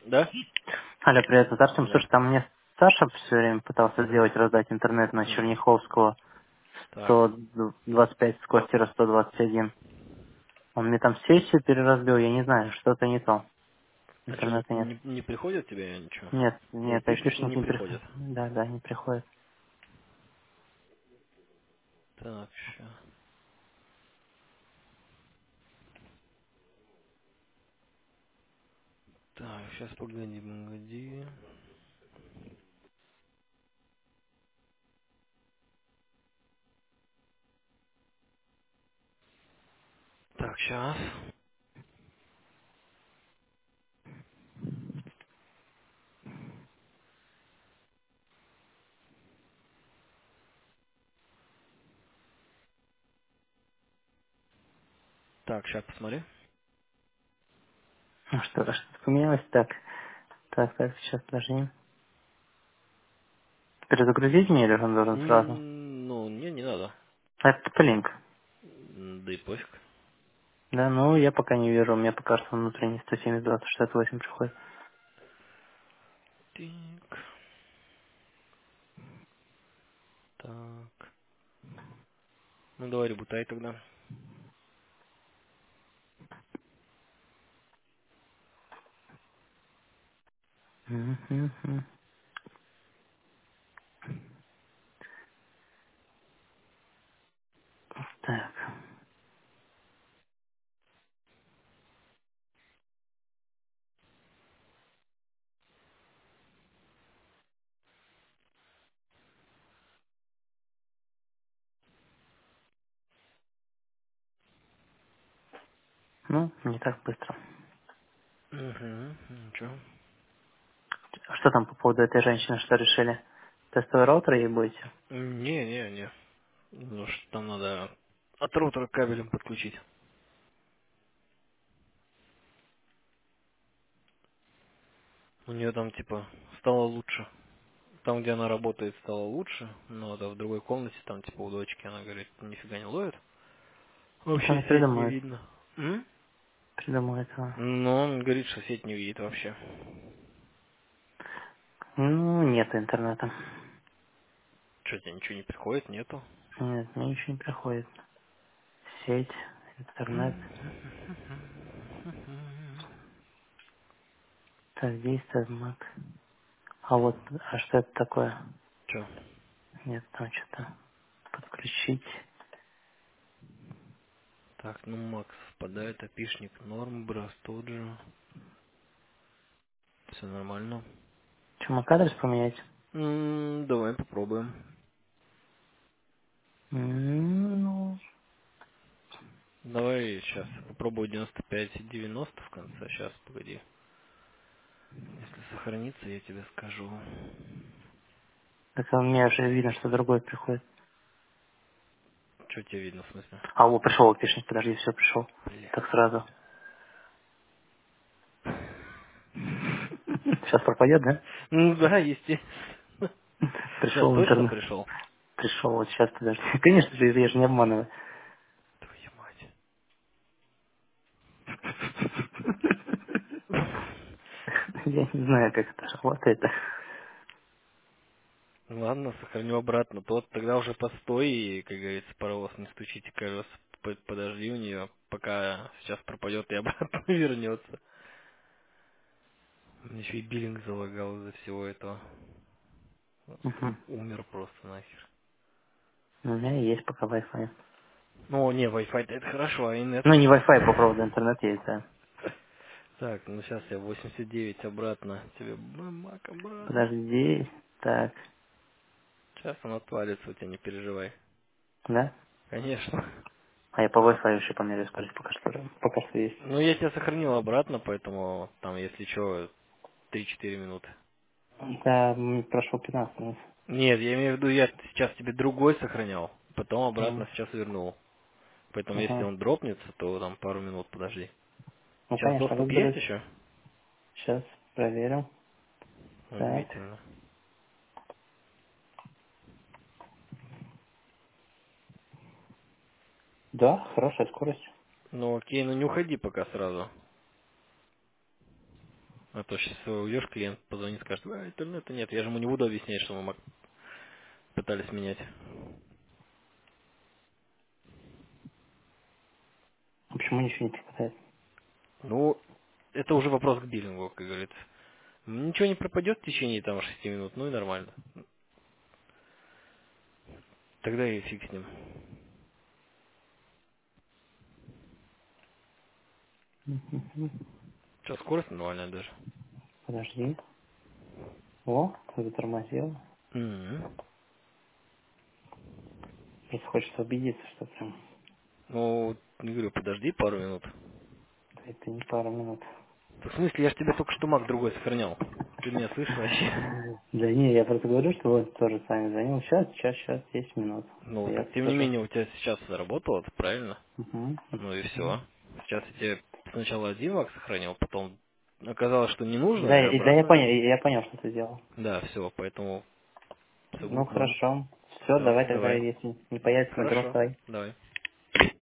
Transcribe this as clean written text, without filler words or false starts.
Да? Алло, привет, это Артем. Да. Слушай, там мне Саша все время пытался сделать, раздать интернет на Мгм. Черняховского Так. 125 с квартира 121. Он мне там сессию переразбил, я не знаю, что-то не то. А что, Интернета нет. не приходит тебе ничего? Нет, нет, Айпишники айпишник не не приходит. приходят. Да, да, не приходит. Так, ща. Так, сейчас погоди, погоди. Так, сейчас. Так, сейчас посмотри. Ну что-то поменялось. Так, так, сейчас подожди. Перезагрузить мне или он должен сразу? Ну, не надо. Это линк. Да и пофиг. Да, ну я пока не вижу, у меня пока что внутренний 172-68 приходит. Так. Так. Ну, давай ребутай тогда. Мгм. Так, ну, не так быстро. Угу. Ничего. А что там по поводу этой женщины, что решили? Тестовый роутер ей будете? Не. Ну, что там надо от роутера кабелем подключить. У нее там, типа, стало лучше. Там, где она работает, стало лучше, но да, в другой комнате, там, типа, у дочки, она говорит, нифига не ловит. Вот Вообще она сеть не придумает. видно. М? Придумает она. Но он говорит, что сеть не видит вообще. Ну, нет интернета. Что, тебе ничего не приходит? Нету? Нет, мне ничего не приходит. Сеть, интернет. Так, действует Mac. А вот, а что это такое? Че? Нет, там что-то подключить. Так, ну Макс впадает, опишник норм, брас тот же. Все нормально. Что, Mac адрес поменять? Давай попробуем. Ну, Давай сейчас попробую 95-90 в конце. Сейчас, погоди. Если сохранится, я тебе скажу. это у меня уже видно, что другой приходит. Что тебе видно в смысле? А, вот пришел опишник, подожди, все, пришел. Так Блять. сразу. Сейчас пропадет, да? Ну да, естественно. Сейчас Пришел в точно интернет. пришел? Пришел, вот сейчас, подожди. Конечно же, я же не обманываю. Твою мать. Я не знаю, как это работает. Ладно, сохраню обратно. Тот тогда уже постой и, как говорится, паровоз не стучите, кажется, подожди у нее, пока сейчас пропадет и обратно вернется. Мне еще и биллинг залагал из-за всего этого. Мгм. Умер просто нахер. У меня есть пока Wi-Fi. Ну, не, Wi-Fi это хорошо, а инет. Ну, не Wi-Fi, по проводу интернет есть, да. Так, ну сейчас я 89 обратно. Тебе мак обратно. Подожди. Так, Сейчас он отвалится у тебя, не переживай. да? Конечно. А я по Wi-Fi еще померяю скорость пока что есть. Ну, я тебя сохранил обратно, поэтому там, если что, 3-4 минуты. Да, прошло 15 минут. Нет, я имею в виду, я сейчас тебе другой сохранял, потом обратно М, сейчас вернул. Поэтому если ага. он дропнется, то там пару минут подожди. Ну, Сейчас конечно, доступ есть разберусь. еще? Сейчас проверим. Так. Удивительно. Да, хорошая скорость. Ну окей, ну не уходи пока сразу. А то сейчас уйдешь, клиент позвонит, скажет, интернета нет. Я же ему не буду объяснять, что мы пытались менять. А почему ничего не пропадает? Ну, это уже вопрос к биллингу, как говорится. Ничего не пропадет в течение там 6 минут, ну и нормально. Тогда и фиг с ним. Мгм. Сейчас скорость нормальная даже. Подожди. О, затормозил. Мгм. Просто хочется убедиться, что прям Ну, не говорю, подожди пару минут. это не пару минут. В смысле, я же тебе только что маг другой сохранял. Ты меня слышишь вообще? Да не, я просто говорю, что вот тоже с вами звонил. Сейчас, 10 минут. Ну, Я так тем не тоже. менее у тебя сейчас заработало, правильно? Угу. Ну и все. Сейчас я тебе сначала один маг сохранил, потом оказалось, что не нужно, Да, и да, я обратно. понял, я понял, что ты сделал. Да, все, поэтому все Ну будет норм. хорошо. Все, Все, давай тогда, давай. если не появится наберу, Хорошо, давай. давай.